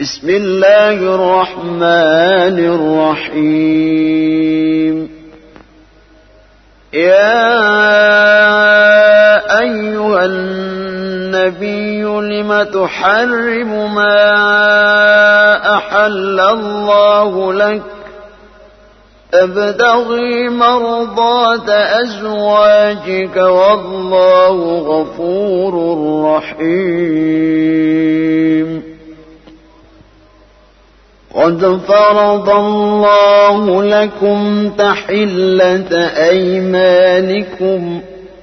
بسم الله الرحمن الرحيم. يا أيها النبي لم تحرم ما أحل الله لك تبتغي مرضات أزواجك والله غفور رحيم. قد فرض الله لكم تحلة أيمانكم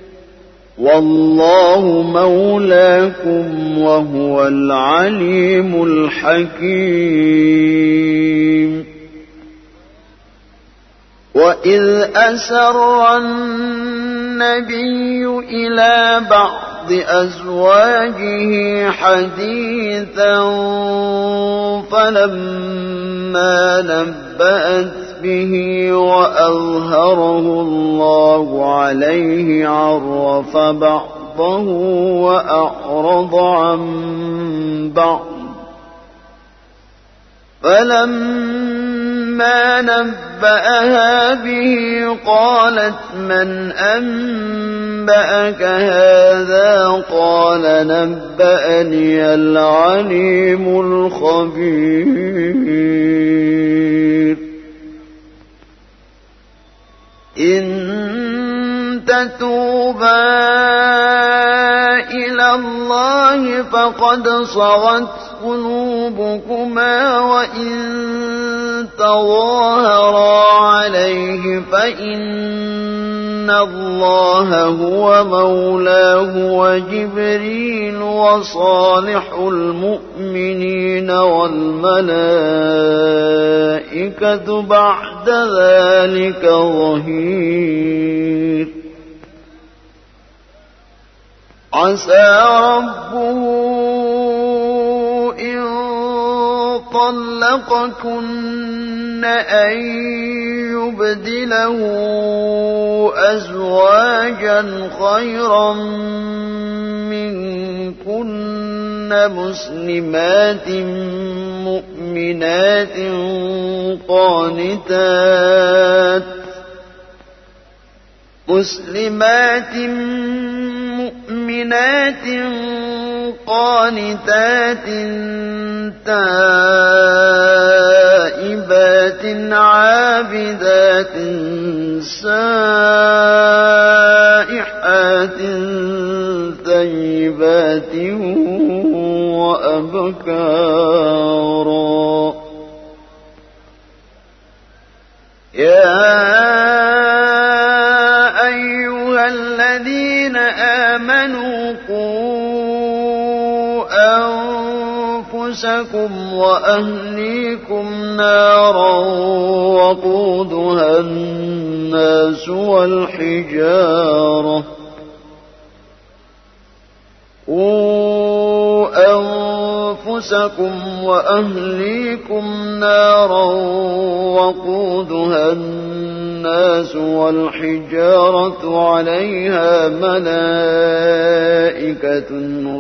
والله مولاكم وهو العليم الحكيم. وإذ أسر النبي إلى بعض أزواجه حديثا فلما نبأت به وأظهره الله عليه عرف بعضه وأعرض عن بعض. فلما نبأها به قالت من أنبأك هذا؟ قال نبأني العليم الخبير. إن تتوبا إلى الله فقد صغت قلوبكما وإن تظاهرا عليه فإن الله هو مولاه وجبريل وصالح المؤمنين والملائكة بعد ذلك ظهير. عسى ربه إن طلقكن أن يبدله أزواجا خيرا منكن مسلمات مؤمنات قانتات تائبات عابدات سائحات ثيبات وأبكارا. يا أيها الذين آمنوا قوا أنفسكم وأهليكم نارا وقودها الناس والحجارة أنفسكم وأهليكم نارا وقودها الناس والحجارة عليها ملائكة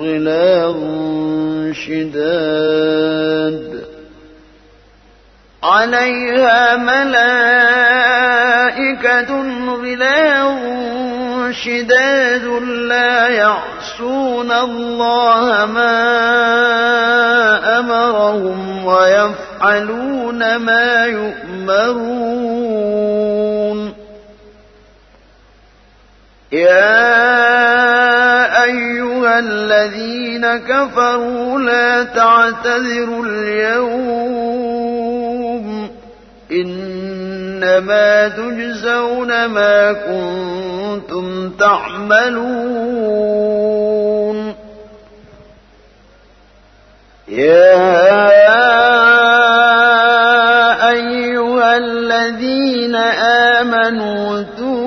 غلاظ شداد لا يعصون الله ما أمرهم ويفعلون ما يؤمرون. يا أيها الذين كفروا لا تعتذروا اليوم إنما تجزون ما كنتم تعملون. يا أيها الذين آمنوا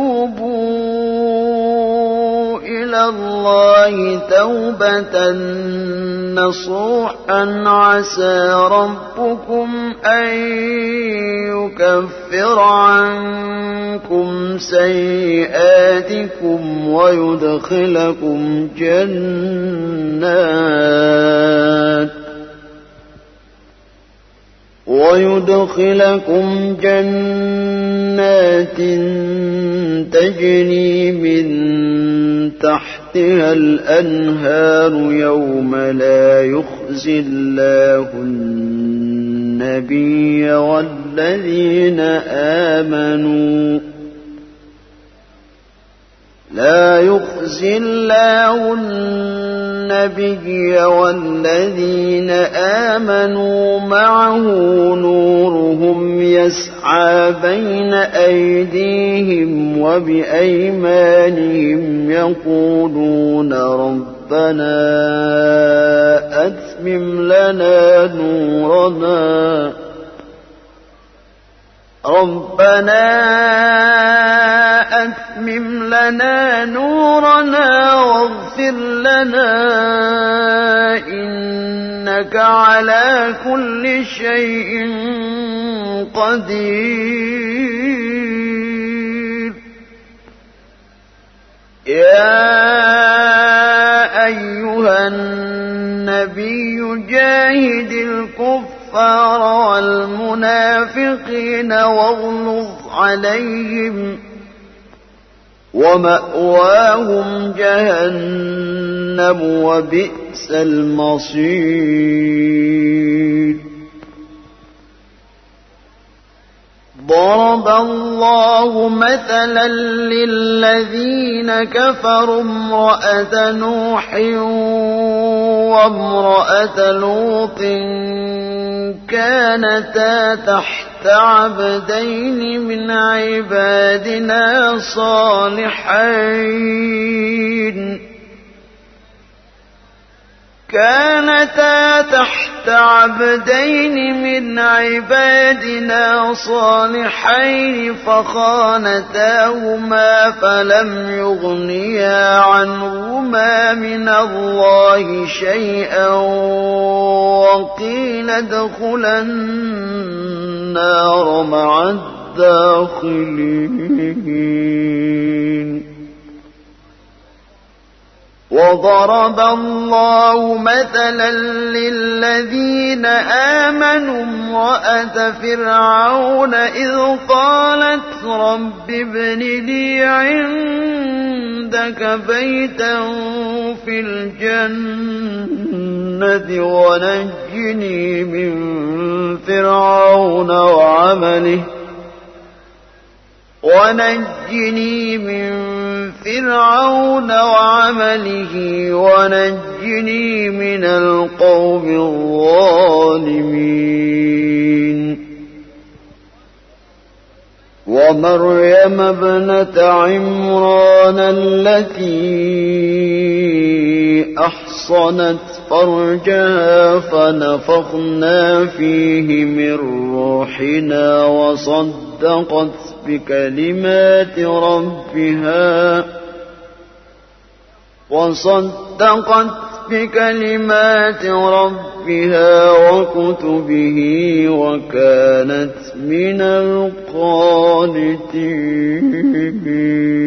توبوا إلى الله توبة نصوحا عسى ربكم أن يكفر عنكم سيئاتكم ويدخلكم ويدخلكم جنات تجري من تحتها الأنهار يوم لا يخزي الله النبي والذين آمنوا لا يخزي الله النبي والذين آمنوا معه نورهم يسعى بين أيديهم وبأيمانهم يقولون ربنا أتمم لنا نورنا واغفر لنا إنك على كل شيء قدير. يا أيها النبي جاهد الكفار والمنافقين واغلظ عليهم ومأواهم جهنم وبئس المصير. ضرب الله مثلا للذين كفروا امرأة نوح وامرأة لوط كانتا تحت عبدين من عبادنا صالحين فخانتاهما فلم يغنيا عنهما من الله شيئا وقيل ادخلا النار مع الداخلين. وضرب الله مثلا للذين آمنوا امرأة فرعون إذ قالت رب ابن لي عندك بيتا في الجنة ونجني من فرعون وعمله ونجني من القوم الظالمين. ومريم ابنة عمران التي أحصنت فرجها فنفخنا فيه من روحنا وصدقت بكلمات ربها وكتبه وكانت من القانتين.